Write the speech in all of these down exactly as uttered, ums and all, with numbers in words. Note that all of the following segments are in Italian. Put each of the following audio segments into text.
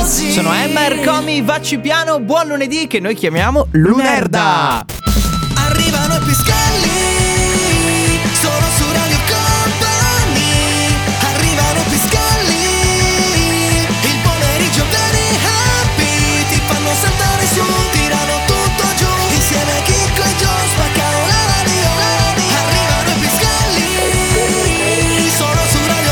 così. Sono Emma Ercomi, Vacci Piano, buon lunedì che noi chiamiamo Lunerda. Arrivano i Piscalli, sono su Radio Company. Arrivano i Piscalli, il pomeriggio very happy. Ti fanno saltare su, tirano tutto giù. Insieme a Chicco e Gio spaccano la radio. Arrivano i Piscalli, sono su Radio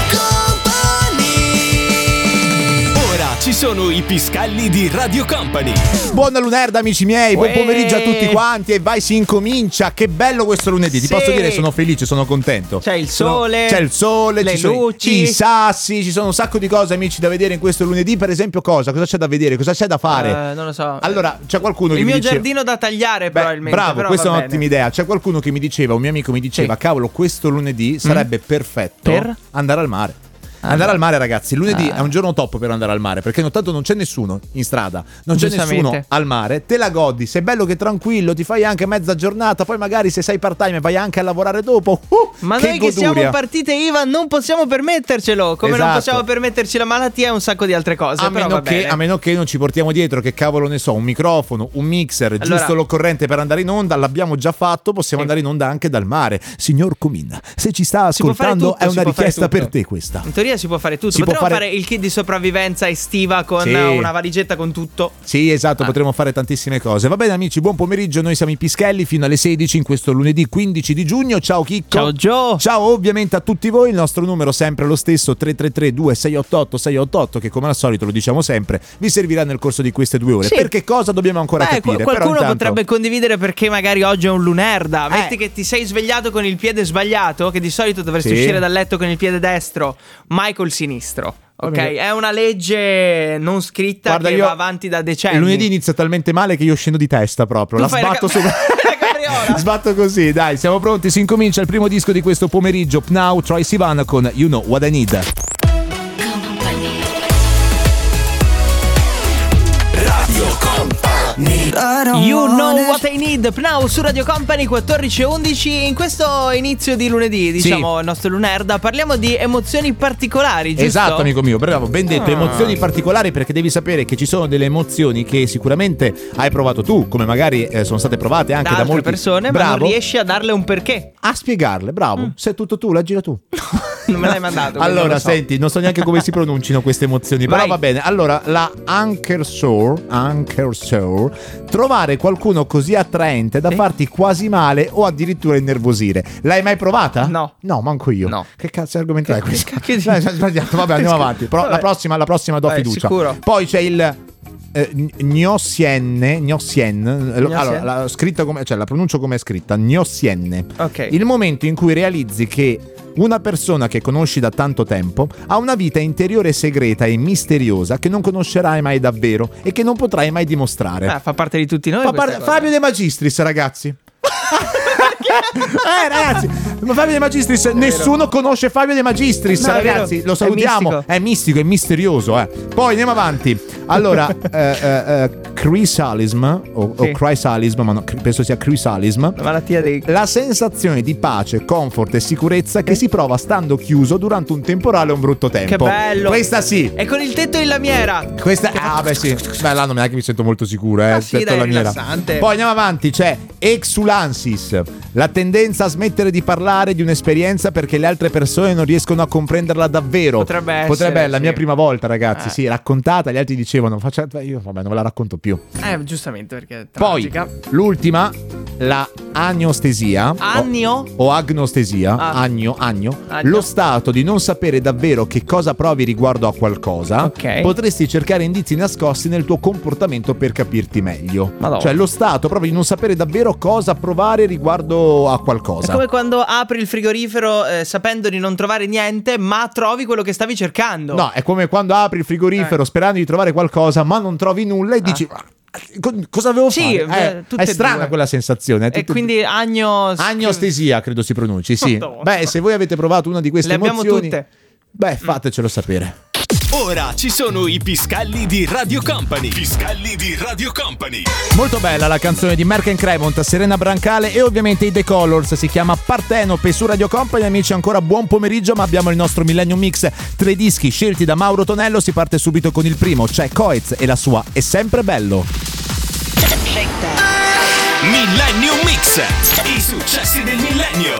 Company. Ora ci sono i Piscalli di Radio Company. Buona Lunerda amici miei, buon Uè. pomeriggio a tutti quanti e vai si incomincia. Che bello questo lunedì, ti Sì. posso dire sono felice, sono contento. C'è il Sono- sole, C'è il sole, le ci sono luci. i sassi, ci sono un sacco di cose amici da vedere in questo lunedì. Per esempio cosa? Cosa c'è da vedere? Cosa c'è da fare? Eh, non lo so. Allora c'è qualcuno che Il mi mio dice giardino da tagliare Beh, probabilmente. bravo, però questa è va un'ottima bene. idea. C'è qualcuno che mi diceva, un mio amico mi diceva, Sì. cavolo, questo lunedì sarebbe perfetto Per? andare al mare. Andare al mare, ragazzi, lunedì Ah. è un giorno top per andare al mare, perché intanto non c'è nessuno in strada, non c'è Giustamente. nessuno al mare, te la godi, sei bello che tranquillo, ti fai anche mezza giornata, poi magari se sei part time vai anche a lavorare dopo. Uh, Ma che noi che siamo goduria. partite I V A non possiamo permettercelo. Come non Esatto. possiamo permetterci la malattia e un sacco di altre cose. A però meno, va che, bene. a meno che non ci portiamo dietro, che cavolo ne so, un microfono, un mixer, Allora- giusto l'occorrente per andare in onda, l'abbiamo già fatto, possiamo Sì. andare in onda anche dal mare. Signor Comin, se ci sta Si può fare ascoltando tutto, è si una può fare richiesta tutto. per te questa. In teoria si può fare tutto. Si può Potremmo fare- fare... il kit di sopravvivenza estiva con Sì. una valigetta con tutto. Sì, esatto, Ah. potremo fare tantissime cose. Va bene amici, buon pomeriggio, noi siamo i Pischelli fino alle sedici in questo lunedì quindici di giugno. Ciao Chicco. Ciao Gio. Ciao ovviamente a tutti voi, il nostro numero sempre lo stesso tre tre tre due sei otto otto sei otto otto che come al solito lo diciamo sempre vi servirà nel corso di queste due ore. Sì. Per che cosa dobbiamo ancora Beh, capire? qual- qualcuno Però intanto- potrebbe condividere perché magari oggi è un lunerda. Metti Eh. che ti sei svegliato con il piede sbagliato, che di solito dovresti Sì. uscire dal letto con il piede destro, mai col sinistro. Ok, Va bene. è una legge non scritta Guarda, che io- va avanti da decenni. Il lunedì inizia talmente male che io scendo di testa proprio. Tu La fai la sbatto ca- sopra. la capriola. Sbatto così, dai, siamo pronti. Si incomincia il primo disco di questo pomeriggio. Pnau, Troy Sivan con You Know What I Need. Radio Company. You Know What I Need, Pnau su Radio Company quattordici e undici. In questo inizio di lunedì, diciamo, il nostro lunerda, parliamo di emozioni particolari, giusto? Esatto, amico mio, bravo, ben detto. Ah. Emozioni particolari, perché devi sapere che ci sono delle emozioni che sicuramente hai provato tu, come magari eh, sono state provate anche da da, altre molte persone, bravo, ma non riesci a darle un perché. a spiegarle, bravo. Sei tutto tu, leggila tu. Non me l'hai mandato. quindi Allora, non lo so. senti, non so neanche come si pronunciano queste emozioni, però Vai. va bene. Allora, la anchor sore, anchor sore, trovare qualcuno così attraente da Sì. farti quasi male o addirittura innervosire. L'hai mai provata? No. No, manco io. No. Che cazzo di argomento è Che- questo? che- che- Dai, sbagliato. Vabbè, andiamo avanti. Però la Vabbè. prossima, la prossima do Vai, fiducia. sicuro. Poi c'è il eh, Gnossienne, Gnossienne, eh, Gnossienne? allora, la, scritta come, cioè la pronuncio come è scritta, Gnossienne. Ok. Il momento in cui realizzi che una persona che conosci da tanto tempo ha una vita interiore segreta e misteriosa che non conoscerai mai davvero e che non potrai mai dimostrare. Ah, fa parte di tutti noi. Fa questa par- cosa. Fabio De Magistris, ragazzi. eh ragazzi, Fabio De Magistris, nessuno conosce Fabio De Magistris, No, è ragazzi, vero, lo è salutiamo, mistico. è mistico, è misterioso, eh. Poi andiamo avanti. Allora, eh, eh, eh, chrysalism o, Sì. o chrysalism, ma no, penso sia chrysalism. La malattia dei... La sensazione di pace, comfort e sicurezza che si prova stando chiuso durante un temporale o un brutto tempo. Che bello. Questa sì. E con il tetto in lamiera. Questa, ah, beh, sì. Beh, là non è che mi sento molto sicuro, eh. Ah, sì, Tetto dai, lamiera. rilassante. Poi andiamo avanti. C'è exulansis, la tendenza a smettere di parlare di un'esperienza perché le altre persone non riescono a comprenderla davvero. Potrebbe essere, Potrebbe essere la sì. mia prima volta, ragazzi. Eh. Sì, raccontata. Gli altri dicevano, faccia, io vabbè, non ve la racconto più. Eh, giustamente, perché è Poi tragica. l'ultima, la agnostesia. o- Agnio? O agnostesia, Ah. agno, agno, Agno. lo stato di non sapere davvero che cosa provi riguardo a qualcosa. Ok. Potresti cercare indizi nascosti nel tuo comportamento per capirti meglio. Madonna. Cioè lo stato proprio di non sapere davvero cosa provare riguardo a È qualcosa. come quando apri il frigorifero eh, sapendo di non trovare niente, ma trovi quello che stavi cercando. No, è come quando apri il frigorifero Eh. sperando di trovare qualcosa, ma non trovi nulla e dici "Ma co- cosa avevo Sì, fatto?" eh, Eh, tutte è e strana due. quella sensazione. è E tutto- quindi agno... Agnostesia, credo si pronunci, sì. Madonna. Beh, se voi avete provato una di queste Le abbiamo emozioni, tutte. beh, fatecelo sapere. Ora ci sono i Piscalli di Radio Company. Piscalli di Radio Company. Molto bella la canzone di Merck and Cremont, Serena Brancale e ovviamente i The Colors. Si chiama Partenope su Radio Company. Amici, ancora buon pomeriggio, ma abbiamo il nostro Millennium Mix. Tre dischi scelti da Mauro Tonello. Si parte subito con il primo, c'è Coez e la sua È sempre bello. Millennium Mix. I successi del millennio.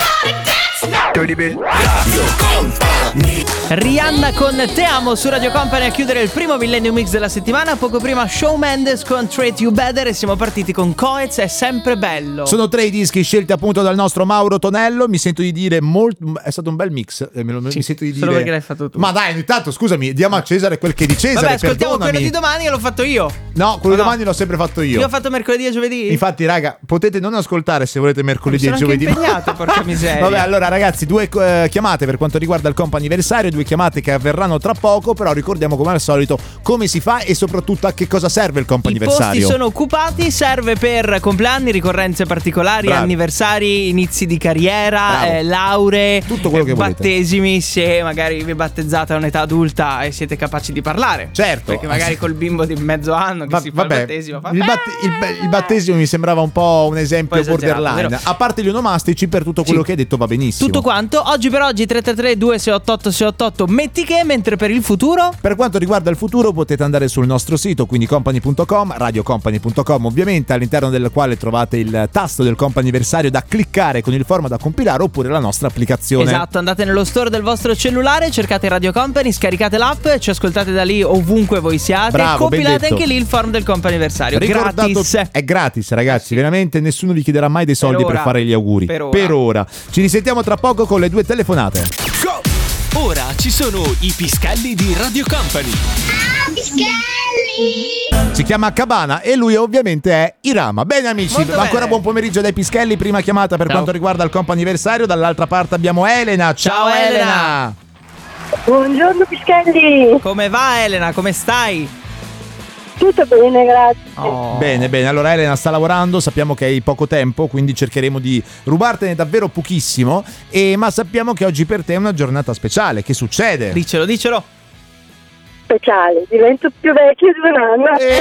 Radio Company. Rihanna con Te amo su Radio Company a chiudere il primo Millennium Mix della settimana. Poco prima Shawn Mendes con Treat You Better e siamo partiti con Coez, È sempre bello. Sono tre i dischi scelti appunto dal nostro Mauro Tonello. Mi sento di dire molto, è stato un bel mix. Me lo, sì, mi sento di solo dire perché l'hai fatto tu. Ma dai, intanto scusami, diamo a Cesare quel che è di Cesare. Vabbè, ascoltiamo perdonami. quello di domani e l'ho fatto io. No, quello di no? domani l'ho sempre fatto io. Io ho fatto mercoledì e giovedì. Infatti, raga, potete non ascoltare se volete mercoledì e sono giovedì. Sono impegnato, porca miseria. Vabbè, allora ragazzi, due eh, chiamate per quanto riguarda il comp'anniversario, due chiamate che avverranno tra poco, però ricordiamo come al solito come si fa e soprattutto a che cosa serve il comp'anniversario. I posti sono occupati, serve per compleanni, ricorrenze particolari, Bravi. anniversari, inizi di carriera, eh, lauree, tutto quello eh, che volete. Battesimi, se magari vi battezzate a un'età adulta e siete capaci di parlare. Certo. Perché magari col bimbo di mezzo anno che Va- si fa vabbè, il battesimo fa il, batte- il- il battesimo mi sembrava un po' un esempio Un po' esagerato, borderline. vero? A parte gli onomastici, per tutto quello Sì. che hai detto va benissimo. tutto quanto. Oggi per oggi tre tre tre due sei otto otto sei otto otto metti che, mentre per il futuro Per quanto riguarda il futuro potete andare sul nostro sito, quindi company punto com, radio company punto com ovviamente, all'interno del quale trovate il tasto del comp'anniversario da cliccare con il form da compilare, oppure la nostra applicazione. Esatto, andate nello store del vostro cellulare, cercate Radio Company, scaricate l'app, ci ascoltate da lì ovunque voi siate. Bravo, ben compilate detto. anche lì il form del comp'anniversario. Ricordato- Gratis. È gratis, ragazzi, Eh sì. veramente nessuno vi chiederà mai dei soldi per, ora. fare gli auguri. Per ora. Per ora. Ci risentiamo tra poco con le due telefonate. Go! Ora ci sono i Piscalli di Radio Company. Si chiama Cabana e lui ovviamente è Irama. Bene amici, Molto ancora bene. buon pomeriggio dai Pischelli. Prima chiamata per Ciao. quanto riguarda il comp'anniversario. Dall'altra parte abbiamo Elena. Ciao, Ciao, Elena. Elena. Buongiorno Pischelli, Come va Elena? Come stai? tutto bene, grazie. Oh. Bene, bene. Allora Elena sta lavorando, sappiamo che hai poco tempo, quindi cercheremo di rubartene davvero pochissimo. E, ma sappiamo che oggi per te è una giornata speciale. Che succede? Dicelo, dicelo. Speciale, divento più vecchio di un anno. E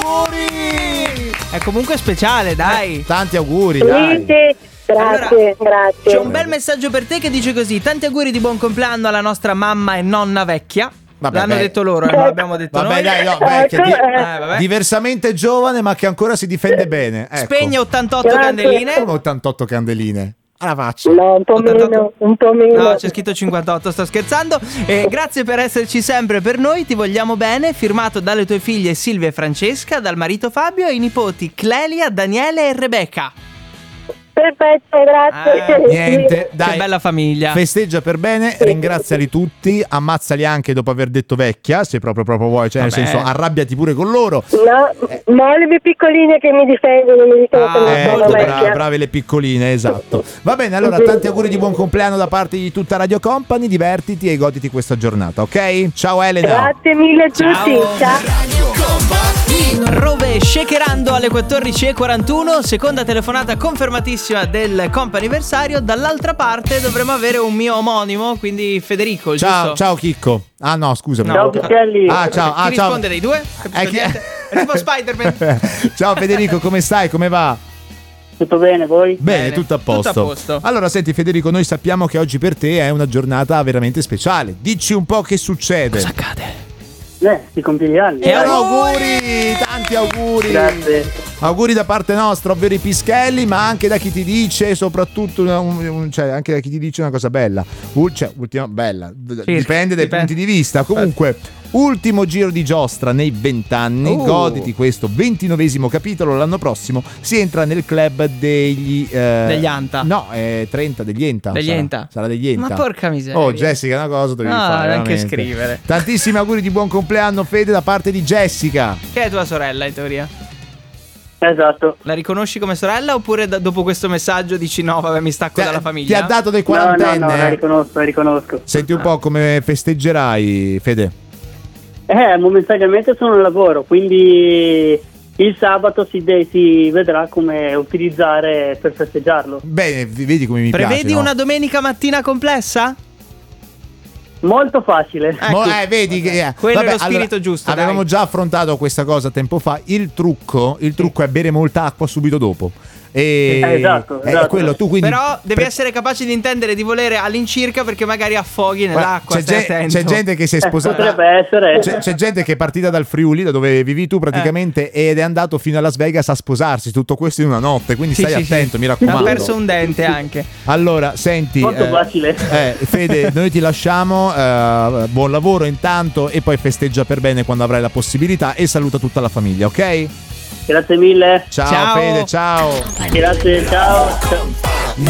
auguri! È comunque speciale, dai. Tanti auguri, dai. Sì, grazie, grazie. C'è un bel messaggio per te che dice così: tanti auguri di buon compleanno alla nostra mamma e nonna vecchia. Vabbè, L'hanno beh. detto loro, eh, non l'abbiamo detto Vabbè, noi. dai, no, vecchia, di- Eh, vabbè. diversamente giovane, ma che ancora si difende bene. Ecco. Spegne ottantotto Grazie. candeline. Come ottantotto candeline. Alla faccia. No, un po' ottantotto. meno, un po' meno. No, c'è scritto cinquantotto, sto scherzando. E grazie per esserci sempre per noi, ti vogliamo bene. Firmato dalle tue figlie Silvia e Francesca, dal marito Fabio e i nipoti Clelia, Daniele e Rebecca. Perfetto, grazie. Eh, Niente, dai. Che bella famiglia. Festeggia per bene, ringraziali tutti, ammazzali anche dopo aver detto vecchia, se proprio proprio vuoi, cioè nel Vabbè. senso arrabbiati pure con loro. No, no, le mie piccoline che mi difendono mi dicono Ah, che non Eh, sono molto bra- vecchia. brave le piccoline, esatto. Va bene, allora tanti auguri di buon compleanno da parte di tutta Radio Company, divertiti e goditi questa giornata, ok? Ciao Elena. Grazie mille a Ciao. tutti. Ciao. Radio Company. Rove shakerando alle quattordici e quarantuno, seconda telefonata confermatissima del comp'anniversario. Dall'altra parte dovremmo avere un mio omonimo, quindi Federico, Ciao, giusto? ciao Chicco. Ah no, scusami. No. Ciao Pischelli. Ah, ciao. Chi Ah, ciao. risponde dei due? Capisco Eh, chi- niente. È tipo Spider-Man. Ciao Federico, come stai? Come va? Tutto bene, voi? Bene, Bene, tutto a posto. tutto a posto. Allora, senti Federico, noi sappiamo che oggi per te è una giornata veramente speciale. Dici un po' che succede. Cosa accade? Eh, ti compi gli anni. E auguri, tanti auguri. Grazie. Auguri da parte nostra, ovvero i Pischelli, ma anche da chi ti dice, soprattutto, una- un- un- cioè anche da chi ti dice una cosa bella. U- cioè, ultima, bella, d- dipende dai dipende. punti di vista. Comunque, ultimo giro di giostra nei vent'anni, Uh. goditi questo ventinovesimo capitolo. L'anno prossimo si entra nel club degli... eh, Degli Anta. No, è trenta degli Enta. Degli sarà, Enta. Sarà degli Enta. Ma porca miseria. Oh, Jessica, una cosa devi No, fare. neanche veramente. scrivere. Tantissimi auguri di buon compleanno, Fede, da parte di Jessica. Che è tua sorella in teoria? Esatto. La riconosci come sorella oppure da- dopo questo messaggio dici no, vabbè, mi stacco Ti ha- dalla Ti famiglia? ha dato dei No, no, quarantenne. no, la riconosco, la riconosco. Senti un po' come festeggerai, Fede. Eh, momentaneamente sono al lavoro, quindi il sabato si, de- si vedrà come utilizzare per festeggiarlo. Bene, v- vedi come mi Prevedi piace, no? una domenica mattina complessa? Molto facile. Ecco. Mo- eh, vedi che eh. Quello è Vabbè, lo spirito allora, giusto, Avevamo dai. già affrontato questa cosa tempo fa. Il trucco, il trucco è bere molta acqua subito dopo. E Eh, esatto, è esatto. quello, tu quindi Però devi pre- essere capace di intendere di volere all'incirca, perché magari affoghi nell'acqua. c'è, stai gen- attento. c'è gente che si è Eh, sposata. potrebbe essere. C'è, c'è gente che è partita dal Friuli, da dove vivi tu praticamente, ed è andato fino a Las Vegas a sposarsi. Tutto questo in una notte. Quindi Sì, stai sì, sì. attento, mi Ha raccomando. perso un dente anche. Allora, senti, Molto eh, facile. eh, Fede, noi ti lasciamo. eh, buon lavoro intanto, e poi festeggia per bene quando avrai la possibilità. E saluta tutta la famiglia, ok? Grazie mille. Ciao, Ciao. Fede, ciao. Grazie, ciao. Ciao.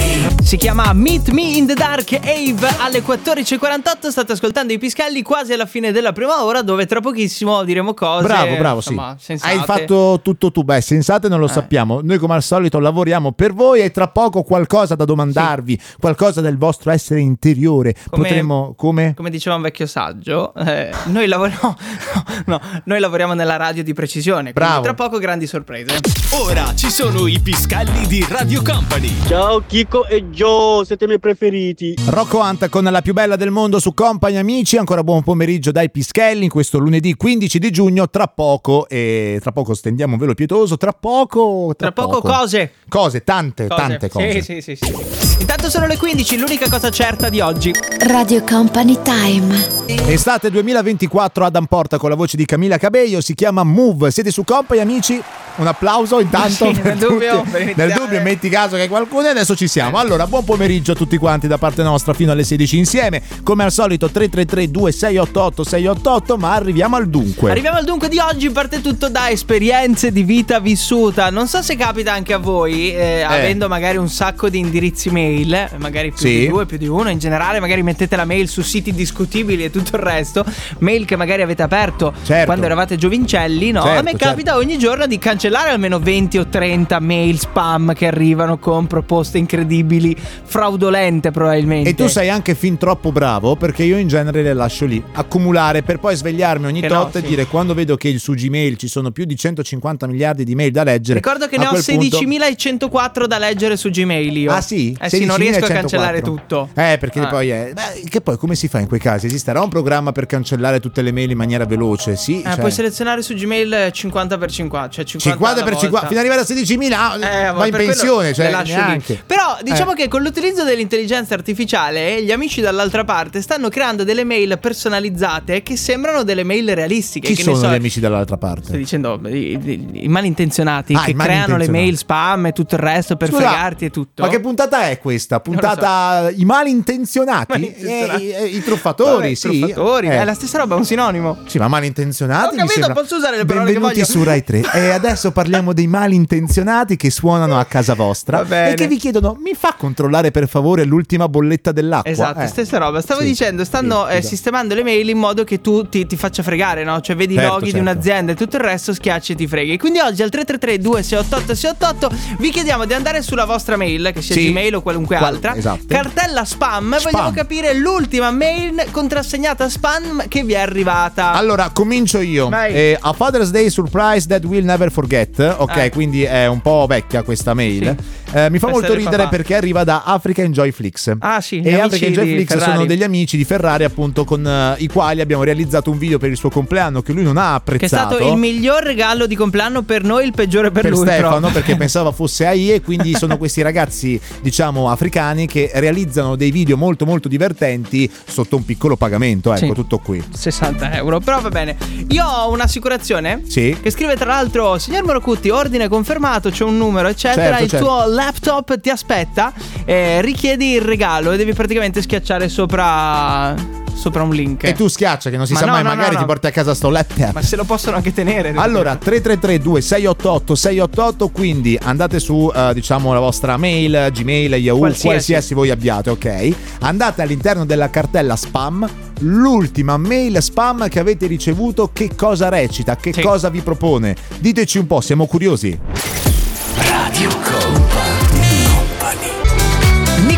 Si chiama Meet Me in the Dark Ave alle quattordici e quarantotto. State ascoltando i Piscalli quasi alla fine della prima ora, dove tra pochissimo diremo cose. Bravo, bravo, insomma, sì. sensate. Hai fatto tutto tu. Beh, sensate non lo Eh. sappiamo. Noi come al solito lavoriamo per voi, e tra poco qualcosa da domandarvi, qualcosa del vostro essere interiore. Come- Potremmo, come? Come diceva un vecchio saggio, eh, noi lavoriamo no, noi lavoriamo nella radio di precisione. Quindi Bravo. tra poco grandi sorprese. Ora ci sono i Piscalli di Radio Company. Ciao Chico e Joe, siete i miei preferiti. Rocco Hunt con la più bella del mondo su Company, amici. Ancora buon pomeriggio dai Pischelli in questo lunedì quindici di giugno. Tra poco, e tra poco stendiamo un velo pietoso. Tra poco, tra, Tra poco cose. Cose, tante, Cose. tante cose. Sì, sì, sì, sì. Intanto sono le quindici, l'unica cosa certa di oggi. Radio Company Time. Estate duemilaventiquattro, Adam Porta con la voce di Camila Cabello, si chiama Move. Siete su Company, amici? Un applauso intanto. Sì, per nel dubbio, tutti. per iniziare. Nel dubbio, metti caso che qualcuno, e adesso ci siamo. Allora, buon pomeriggio a tutti quanti da parte nostra fino alle sedici insieme. Come al solito tre tre tre due sei otto otto sei otto otto, ma arriviamo al dunque. Arriviamo al dunque di oggi, parte tutto da esperienze di vita vissuta. Non so se capita anche a voi, eh, avendo magari un sacco di indirizzi mail, magari più Sì. di due, più di uno, in generale magari mettete la mail su siti discutibili e tutto il resto, mail che magari avete aperto Certo. quando eravate giovincelli, no? Certo, a me certo. capita ogni giorno di cancellare almeno venti o trenta mail spam che arrivano con proposte incredibili, fraudolente probabilmente. E tu sei anche fin troppo bravo, perché io in genere le lascio lì accumulare, per poi svegliarmi ogni Che tot no, e sì. dire, quando vedo che su Gmail ci sono più di centocinquanta miliardi di mail da leggere. Ricordo che a ne ho quel punto- sedicimilacentoquattro da leggere su Gmail io. Ah sì? Eh sì, non riesco a cancellare sedicimilacentoquattro. tutto. Eh, perché Ah. poi è... Beh, che poi come si fa in quei casi? Esisterà un programma per cancellare tutte le mail in maniera veloce? Sì, Eh, cioè... puoi selezionare su Gmail cinquanta per cinquanta, cioè cinquanta, cinquanta per alla cinquanta, volta. fino ad arrivare a sedicimila Eh, vai in per quello pensione, cioè le lascio lì. neanche. Però diciamo Eh. che con l'utilizzo dell'intelligenza artificiale gli amici dall'altra parte stanno creando delle mail personalizzate che sembrano delle mail realistiche. Chi che sono ne so, gli amici dall'altra Sto parte? dicendo i, i- i malintenzionati Ah, che i creano le malintenzionati. mail spam e tutto il resto per Scusa, fregarti e tutto. Ma che puntata è questa? Puntata i malintenzionati? Malintenzionati. Eh, i, i truffatori, Vabbè, sì. truffatori, Eh. è la stessa roba, è un sinonimo. Sì, ma malintenzionati Ho mi capito, sembra. posso usare le parole che Benvenuti voglio. su Rai tre. E adesso parliamo dei malintenzionati che suonano a casa vostra Va bene. e che vi chiedono: mi fa controllare per favore l'ultima bolletta dell'acqua? Esatto, Eh. stessa roba. Stavo Sì, dicendo, stanno sì, eh, scusa. sistemando le mail in modo che tu ti, ti faccia fregare, no? Cioè vedi Certo, i loghi di certo. un'azienda e tutto il resto, schiacci e ti freghi. Quindi oggi al tre tre tre due sei otto otto sei otto otto vi chiediamo di andare sulla vostra mail, che sia Sì. Gmail o qualunque Qual- altra. esatto. Cartella spam, Spam. vogliamo capire l'ultima mail contrassegnata spam che vi è arrivata. Allora, comincio io. Vai. Eh, a Father's Day surprise that we'll never forget. Ok, Eh. quindi è un po' vecchia questa mail. Eh, mi fa Per molto essere ridere papà. perché arriva da Africa Enjoy Flix. Ah, sì, gli E amici Africa Enjoy di Flix Ferrari. sono degli amici di Ferrari, appunto, con eh, i quali abbiamo realizzato un video per il suo compleanno che lui non ha Che è apprezzato. stato il miglior regalo di compleanno per noi, il peggiore per, per lui. Stefano, però. perché pensava fosse A I, e quindi sono questi ragazzi, diciamo, africani che realizzano dei video molto molto divertenti sotto un piccolo pagamento, ecco, Sì. tutto qui. sessanta euro, però va bene. Io ho un'assicurazione Sì. che scrive tra l'altro: signor Morocutti, ordine confermato, c'è un numero eccetera, Certo, il certo. tuo laptop ti aspetta, eh, richiedi il regalo e devi praticamente schiacciare sopra sopra un link. E tu schiaccia, che non si Ma sa no, mai, no, magari no, ti no. porti a casa sto laptop. Ma se lo possono anche tenere. Allora, tre tre tre due sei otto otto sei otto otto, quindi andate su, eh, diciamo, la vostra mail, Gmail, Yahoo, Qualsiasi. qualsiasi, voi abbiate, ok? Andate all'interno della cartella spam, l'ultima mail spam che avete ricevuto, che cosa recita, che Sì. cosa vi propone? Diteci un po', siamo curiosi. Radio Company. Nico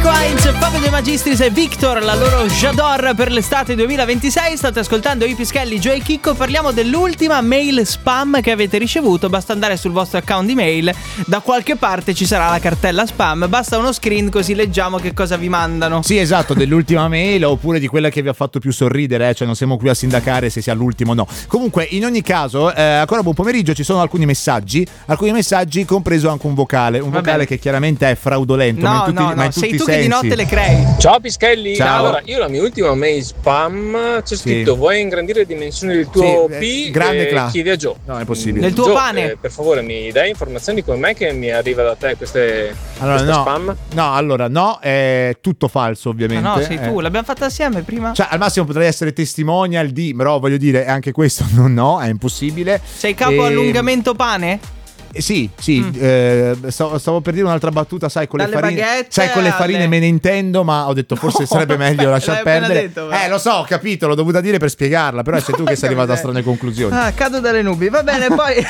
Hines, Fabio De Magistris e Victor, la loro J'adore per l'estate duemilaventisei. State ascoltando I Pischelli, Gio e Chicco. Parliamo dell'ultima mail spam che avete ricevuto. Basta andare sul vostro account di mail, da qualche parte ci sarà la cartella spam. Basta uno screen così leggiamo che cosa vi mandano. Sì, esatto, dell'ultima mail oppure di quella che vi ha fatto più sorridere, eh? Cioè non siamo qui a sindacare se sia l'ultimo o no. Comunque, in ogni caso, eh, ancora buon pomeriggio, ci sono alcuni messaggi, alcuni messaggi compreso anche un vocale, un Va vocale bene. che chiaramente è fraudolento, No, ma in tutti, no, ma no, in tutti sei i tu sensi. che di notte le crei. Ciao Pischelli, Ciao. allora io la mia ultima mail spam c'è scritto: vuoi ingrandire le dimensioni del tuo Sì, P? eh, grande Eh, classe. chiedi a Gio. No, è possibile. Del tuo Gio, pane. eh, per favore mi dai informazioni come me che mi arriva da te queste, Allora, queste no, spam? no, allora no, è tutto falso ovviamente. Ma no, sei tu, eh. l'abbiamo fatta assieme prima. Cioè, al massimo potrei essere testimonial di, però voglio dire, anche questo non no, è impossibile. Sei capo E- allungamento pane? Eh, Sì, sì, Mm. eh, stavo, stavo per dire un'altra battuta, sai, con Dalle le farine. baguette Sai, con le farine alle- me ne intendo, ma ho detto forse No, sarebbe meglio lasciar l'hai appena perdere. detto, però. eh, lo so, ho capito, l'ho dovuta dire per spiegarla, però sei tu che sei arrivato a strane conclusioni. Ah, cado dalle nubi. Va bene, poi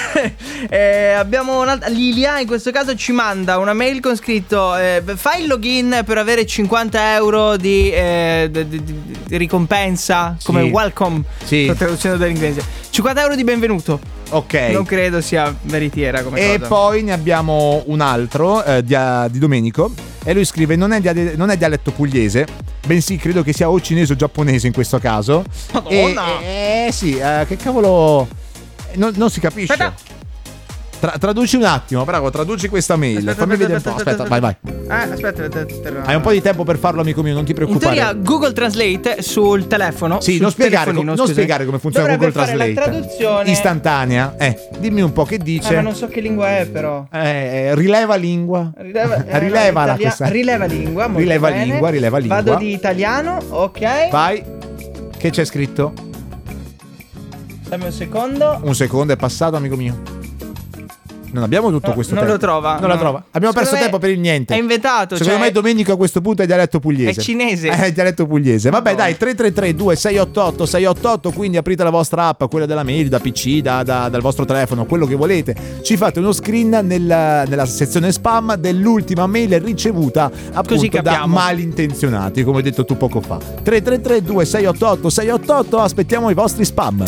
eh, abbiamo un'altra. Lilia in questo caso ci manda una mail con scritto: eh, fai il login per avere cinquanta euro di, eh, di- di- di ricompensa come Sì. welcome. Sì. Sto traducendo dall'inglese. cinquanta euro di benvenuto. Ok. Non credo sia veritiera come E cosa. poi ne abbiamo un altro eh, di, di Domenico. E lui scrive: non è, dia- non è dialetto pugliese, bensì credo che sia o cinese o giapponese in questo caso. Madonna. E, eh sì, eh, che cavolo. Non, non si capisce. Aspetta. Tra- traduci un attimo, bravo, traduci questa mail. Aspetta, Fammi aspetta, vedere un po'. aspetta, Aspetta, vai, vai. Eh, aspetta, aspetta, aspetta. Hai un po' di tempo per farlo, amico mio, non ti In preoccupare. teoria Google Translate sul telefono. Sì, sul non spiegare, telefonino, non scusami, spiegare come funziona dovrebbe Google fare Translate. la traduzione Istantanea. Eh, dimmi un po' che dice. Eh, ma non so che lingua è, però. Eh, rileva lingua. Rileva, eh, Rilevala italia- questa. rileva lingua. molto Rileva bene. lingua, rileva lingua. Vado di italiano, ok. Vai. Che c'è scritto? Dammi un secondo. Un secondo è passato, amico mio. Non abbiamo tutto No, questo non tempo. lo trova. Non la no. trova. Abbiamo Secondo perso me tempo per il niente. È inventato. Secondo cioè, me Domenico a questo punto è dialetto pugliese. È cinese. Eh, È dialetto pugliese. Vabbè, Madonna. dai, tre tre tre due sei otto otto sei otto otto, quindi aprite la vostra app, quella della mail, da P C, da, da- dal vostro telefono, quello che volete. Ci fate uno screen nella, nella sezione spam dell'ultima mail ricevuta appunto Così da capiamo. malintenzionati, come hai detto tu poco fa. tre tre tre due sei otto otto sei otto otto, aspettiamo i vostri spam.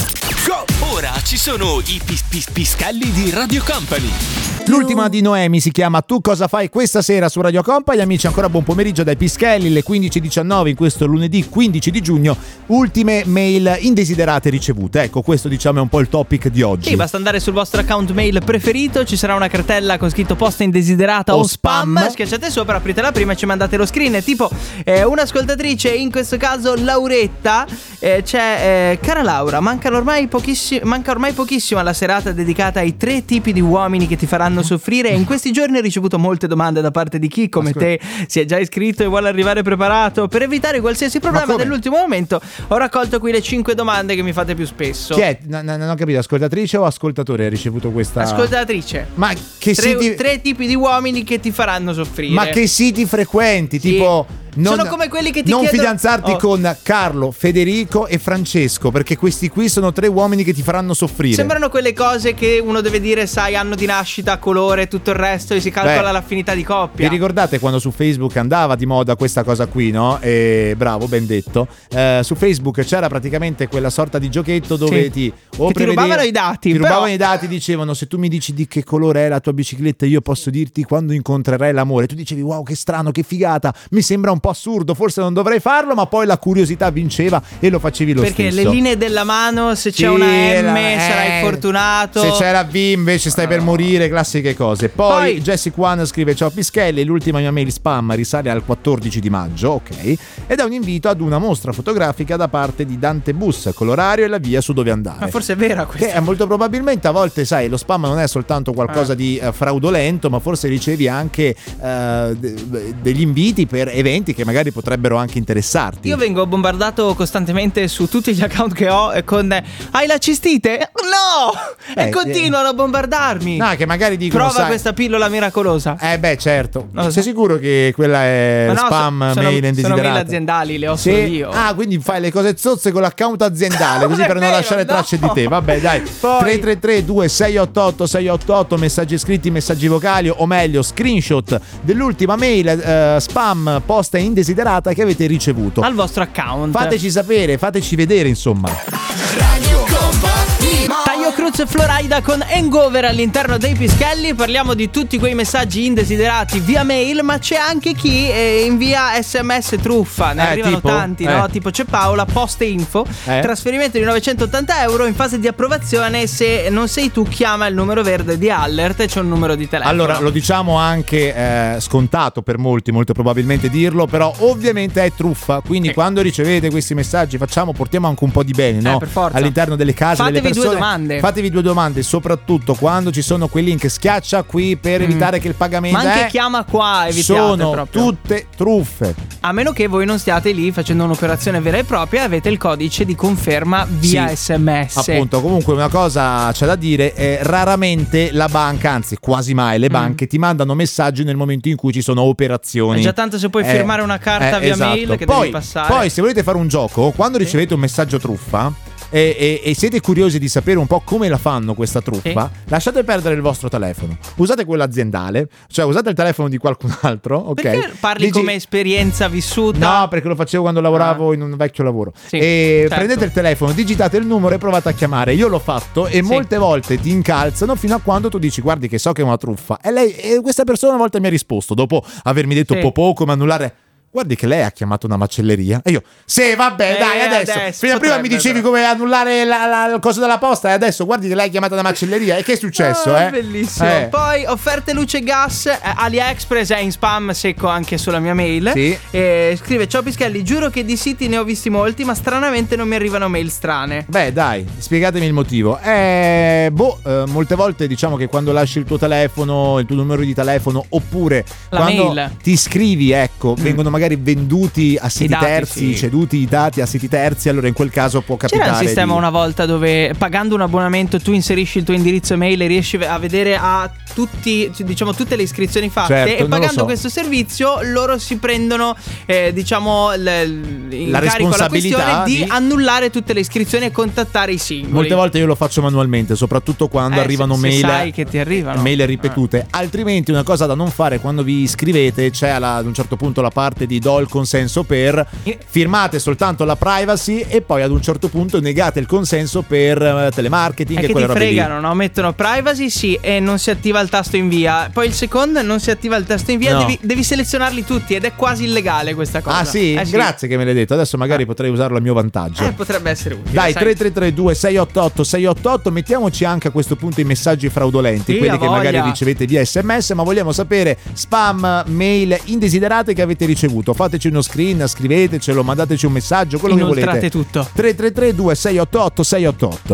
Ora ci sono i pis- pis- piscalli di Radio Company. L'ultima di Noemi si chiama Tu cosa fai questa sera su Radio Company. Amici, ancora buon pomeriggio dai Pischelli, le quindici e diciannove in questo lunedì quindici di giugno. Ultime mail indesiderate ricevute. Ecco, questo diciamo è un po' il topic di oggi. Sì, basta andare sul vostro account mail preferito. Ci sarà una cartella con scritto posta indesiderata o, O spam. spam. Schiacciate sopra, aprite la prima e ci mandate lo screen. Tipo eh, un'ascoltatrice, in questo caso Lauretta. eh, c'è eh, cara Laura, mancano ormai pochissimo, manca ormai pochissimo alla serata dedicata ai tre tipi di uomini che ti faranno soffrire. E in questi giorni ho ricevuto molte domande da parte di chi come Ascolta. te si è già iscritto e vuole arrivare preparato. Per evitare qualsiasi problema come? dell'ultimo momento, ho raccolto qui le cinque domande che mi fate più spesso. Chi è? No, no, non ho capito, ascoltatrice o ascoltatore ha ricevuto questa? Ascoltatrice. Ma che Tre, siti tre tipi di uomini che ti faranno soffrire. Ma che siti frequenti? Sì. Tipo non, Sono come quelli che ti non chiedono- fidanzarti Oh. con Carlo, Federico e Francesco, perché questi qui sono tre uomini che ti faranno soffrire. Sembrano quelle cose che uno deve dire, sai, anno di nascita, colore, tutto il resto, e si calcola Beh, l'affinità di coppia. Vi ricordate quando su Facebook andava di moda questa cosa qui, no? E bravo, ben detto. Eh, su Facebook c'era praticamente quella sorta di giochetto dove Sì. ti Che o ti prevedeva- rubavano i dati, Ti però- rubavano i dati, dicevano: se tu mi dici di che colore è la tua bicicletta, io posso dirti quando incontrerai l'amore. Tu dicevi: wow, che strano, che figata. Mi sembra un po' assurdo, forse non dovrei farlo, ma poi la curiosità vinceva e lo facevi lo Perché stesso. le linee della mano, se c'è Sì, una M, la- sarai eh, fortunato. Se c'è la V invece stai per morire, classiche cose. Poi, Poi- Jessica One scrive: ciao Pischelli, l'ultima mia mail spam risale al quattordici di maggio, ok, ed è un invito ad una mostra fotografica da parte di Dante Bus con l'orario e la via su dove andare. Ma forse è vera Che questa. è molto probabilmente, a volte, sai, lo spam non è soltanto qualcosa Ah. di eh, fraudolento, ma forse ricevi anche eh, de- degli inviti per eventi che magari potrebbero anche interessarti. Io vengo bombardato costantemente su tutti gli account che ho eh, con eh, hai la cistite? No! Eh, e continuano a bombardarmi. No, che magari dicono: Prova sai, questa pillola miracolosa. Eh beh, certo. Non lo Sei so. sicuro che quella è Ma no, spam, so- sono, mail sono indesiderata? mail aziendali, le ho Sì. solo io. Ah, quindi fai le cose zozze con l'account aziendale, così Non è per non vero, lasciare no. tracce di te. Vabbè, dai. Poi- tre tre tre due sei otto otto sei otto otto, messaggi scritti, messaggi vocali, o meglio screenshot dell'ultima mail eh, spam posta indesiderata che avete ricevuto al vostro account. Fateci sapere, fateci vedere, insomma. Radio Company. Taio Cruz e Florida con Hangover all'interno dei Pischelli. Parliamo di tutti quei messaggi indesiderati via mail, ma c'è anche chi eh, invia sms truffa. Ne Eh, arrivano tipo? tanti, Eh. no? Tipo c'è Paola, poste info, Eh. trasferimento di novecentottanta euro in fase di approvazione. Se non sei tu, chiama il numero verde di Allert e c'è un numero di telefono. Allora, lo diciamo anche eh, scontato per molti, molto probabilmente dirlo, però ovviamente è truffa, quindi Sì. quando ricevete questi messaggi facciamo, portiamo anche un po' di bene, no? per forza. All'interno delle case, Fatevi delle persone. due domande. Fatevi due domande, soprattutto quando ci sono quei link schiaccia qui per evitare che il pagamento Ma anche è... chiama qua, evitiate sono proprio. tutte truffe. A meno che voi non stiate lì facendo un'operazione vera e propria e avete il codice di conferma via Sì, sms. Appunto, comunque una cosa c'è da dire, eh, raramente la banca, anzi quasi mai le banche ti mandano messaggi nel momento in cui ci sono operazioni. È già tanto se puoi Eh, firmare una carta eh, via esatto. mail che poi, devi passare. Poi se volete fare un gioco, quando ricevete un messaggio truffa e, e- e siete curiosi di sapere un po' come la fanno questa truffa, lasciate perdere il vostro telefono, usate quello aziendale, cioè usate il telefono di qualcun altro, ok? Perché parli Digi- come esperienza vissuta? No, perché lo facevo quando lavoravo in un vecchio lavoro. Sì, e certo. prendete il telefono, digitate il numero e provate a chiamare. Io l'ho fatto e molte volte ti incalzano fino a quando tu dici guardi che so che è una truffa. E lei, e questa persona una volta mi ha risposto, dopo avermi detto Sì. popò come annullare. Guardi che lei ha chiamato una macelleria. E io, sì, vabbè, Eh, dai, adesso. adesso Fino a prima mi potrebbe, dicevi però. come annullare la, la, il coso della posta e adesso guardi che lei ha chiamato una macelleria. E che è successo, Ah, eh? bellissimo. Eh. Poi offerte luce e gas, eh, AliExpress è in spam secco anche sulla mia mail. Sì. E scrive: ciao Pischelli, giuro che di siti ne ho visti molti, ma stranamente non mi arrivano mail strane. Beh, dai, spiegatemi il motivo. Eh, boh, eh, molte volte diciamo che quando lasci il tuo telefono, il tuo numero di telefono, oppure La quando mail. ti iscrivi, ecco, vengono magari venduti a siti dati, terzi, sì. ceduti i dati a siti terzi, allora in quel caso può capitare. C'era un sistema di- una volta dove pagando un abbonamento tu inserisci il tuo indirizzo email e riesci a vedere a tutti, diciamo, tutte le iscrizioni fatte, Certo, e non lo pagando so. questo servizio loro si prendono eh, diciamo l- l- in La carico la responsabilità questione di, di- annullare tutte le iscrizioni e contattare i singoli. Molte volte io lo faccio manualmente, soprattutto quando Eh, arrivano se- se mail, sai che ti arrivano. mail ripetute. Altrimenti una cosa da non fare quando vi iscrivete, c'è alla- ad un certo punto la parte di do il consenso per, firmate soltanto la privacy e poi ad un certo punto negate il consenso per eh, telemarketing È e che quelle ti robe lì. fregano, no? Mettono privacy, sì, e non si attiva il tasto invia. Poi il secondo non si attiva il tasto invia, No. devi, devi selezionarli tutti ed è quasi illegale questa cosa. Ah sì? Eh, Grazie che me l'hai detto. Adesso magari potrei usarlo a mio vantaggio. Eh, potrebbe essere utile. Dai, sai. tre tre tre due sei otto otto sei otto otto, mettiamoci anche a questo punto i messaggi fraudolenti, Sì, quelli ha che magari voglia. ricevete via sms, ma vogliamo sapere spam, mail indesiderate che avete ricevuto. Fateci uno screen, scrivetecelo, mandateci un messaggio, quello che Inoltrate volete. tutto. tre tre tre due sei otto otto sei otto otto.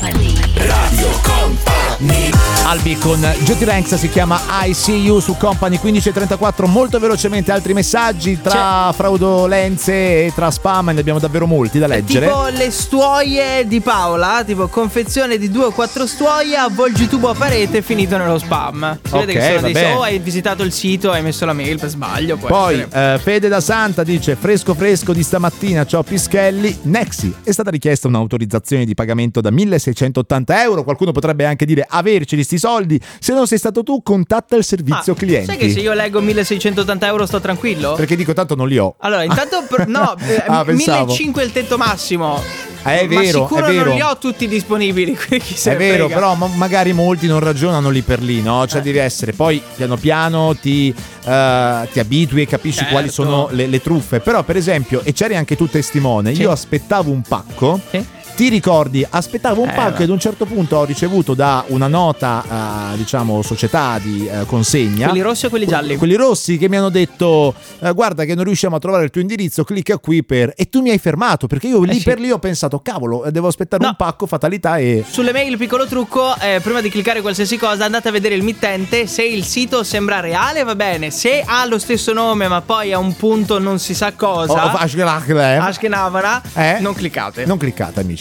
Radio Company. Albi con J T Ranks, si chiama I See You su Company. Quindici e trentaquattro. Molto velocemente altri messaggi tra fraudolenze e tra spam, ne abbiamo davvero molti da leggere. Tipo le stuoie di Paola, tipo confezione di due o quattro stuoie, avvolgi tubo a parete, finito nello spam. Si vede Ok, che sono dei vabbè. o hai visitato il sito, hai messo la mail per sbaglio. Può Poi essere. eh, Fede da Santa dice: fresco fresco di stamattina, ciao Pischelli. Nexi, è stata richiesta un'autorizzazione di pagamento da milleseicentottanta euro. Qualcuno potrebbe anche dire: averci sti soldi. Se non sei stato tu, contatta il servizio Ah, clienti. sai che se io leggo milleseicentottanta euro sto tranquillo? Perché dico tanto non li ho. Allora, intanto per- no, eh, Ah, pensavo. millecinquecento è il tetto massimo. Eh, è Ma vero, sicuro è vero. non li ho tutti disponibili, quindi chi se È ne vero, frega. però ma- magari molti non ragionano lì per lì, no? Eh. Cioè devi essere, poi piano piano ti, eh, ti abitui e capisci Certo. quali sono le, le truffe. Però per esempio, e c'eri anche tu testimone, Sì. io aspettavo un pacco. Sì. Ti ricordi? Aspettavo un Eh, pacco beh. ed ad un certo punto ho ricevuto da una nota, eh, diciamo, società di eh, consegna. Quelli rossi o quelli gialli? Quelli rossi che mi hanno detto: eh, guarda che non riusciamo a trovare il tuo indirizzo, clicca qui per. E tu mi hai fermato perché io lì Eh sì. per lì ho pensato: cavolo, eh, devo aspettare No. un pacco, fatalità e. Sulle mail, piccolo trucco, eh, prima di cliccare qualsiasi cosa andate a vedere il mittente, se il sito sembra reale va bene, se ha lo stesso nome ma poi a un punto non si sa cosa, Oh, oh, Ashkenaz, eh. Ashkenavara, Eh? non cliccate. Non cliccate, amici.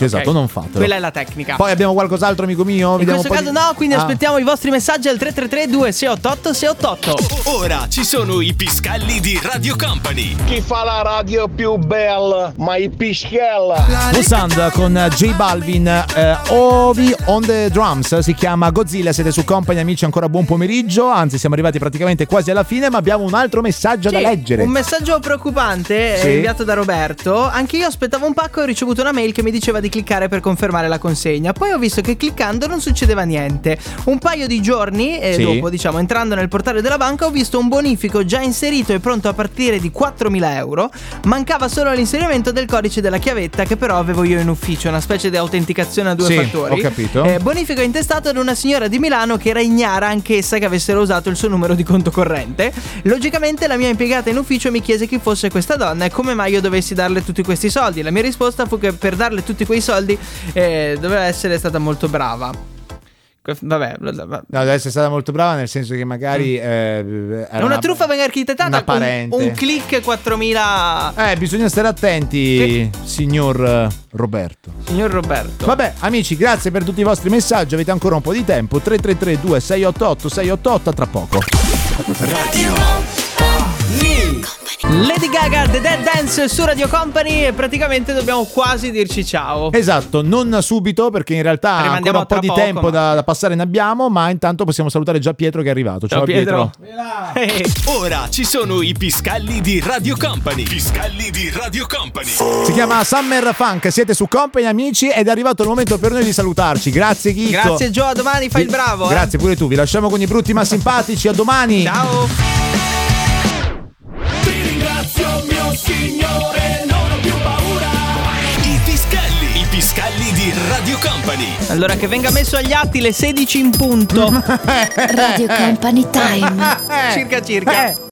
amici, esatto, Ok. non fatelo. Quella è la tecnica. Poi abbiamo qualcos'altro, amico mio? In Vediamo questo un po' caso di- no, quindi Ah. aspettiamo i vostri messaggi al tre tre tre due sei otto otto sei otto otto. Ora ci sono i piscalli di Radio Company. Chi fa la radio più bella? Ma i pischella. Usand con J Balvin, eh, Ovi on the drums, si chiama Godzilla. Siete su Company, amici, ancora buon pomeriggio. Anzi, siamo arrivati praticamente quasi alla fine, ma abbiamo un altro messaggio da Sì, leggere. un messaggio preoccupante Sì. eh, inviato da Roberto. Anche io aspettavo un pacco e ho ricevuto una mail che mi diceva di cliccare per confermare la consegna. Poi ho visto che cliccando non succedeva niente. Un paio di giorni eh, Sì. dopo, diciamo, entrando nel portale della banca, ho visto un bonifico già inserito e pronto a partire di quattromila euro. Mancava solo l'inserimento del codice della chiavetta, che però avevo io in ufficio, una specie di autenticazione a due Sì, fattori. ho capito. Eh, bonifico intestato ad una signora di Milano che era ignara anch'essa che avessero usato il suo numero di conto corrente. Logicamente la mia impiegata in ufficio mi chiese chi fosse questa donna e come mai io dovessi darle tutti questi soldi. La mia risposta fu che per darle tutti quei soldi eh, doveva essere stata molto brava. Que- Vabbè, No, deve essere stata molto brava, nel senso che magari eh, era una truffa ben architettata una con parente. un click quattromila. Eh, bisogna stare attenti, signor eh, Roberto. Signor Roberto. Vabbè, amici, grazie per tutti i vostri messaggi. Avete ancora un po' di tempo. tre tre tre due sei otto otto sei otto otto, a tra poco. Lady Gaga, The Dead Dance su Radio Company e praticamente dobbiamo quasi dirci ciao. Esatto, non subito perché in realtà Rimandiamo ancora un po' tra di poco, tempo ma- da, da passare ne abbiamo, ma intanto possiamo salutare già Pietro che è arrivato. Ciao, Ciao, Pietro. Pietro. Ora ci sono i piscalli di Radio Company. Piscalli di Radio Company. Si chiama Summer Funk, siete su Company, amici, ed è arrivato il momento per noi di salutarci. Grazie Chicco. Grazie Gio, a domani, fai il bravo. eh. Grazie pure tu, vi lasciamo con i brutti ma simpatici, a domani. Ciao. Ti ringrazio mio Signore, non ho più paura. I piscalli. I piscalli di Radio Company. Allora che venga messo agli atti le sedici in punto. Radio Company Time. Circa circa. Eh.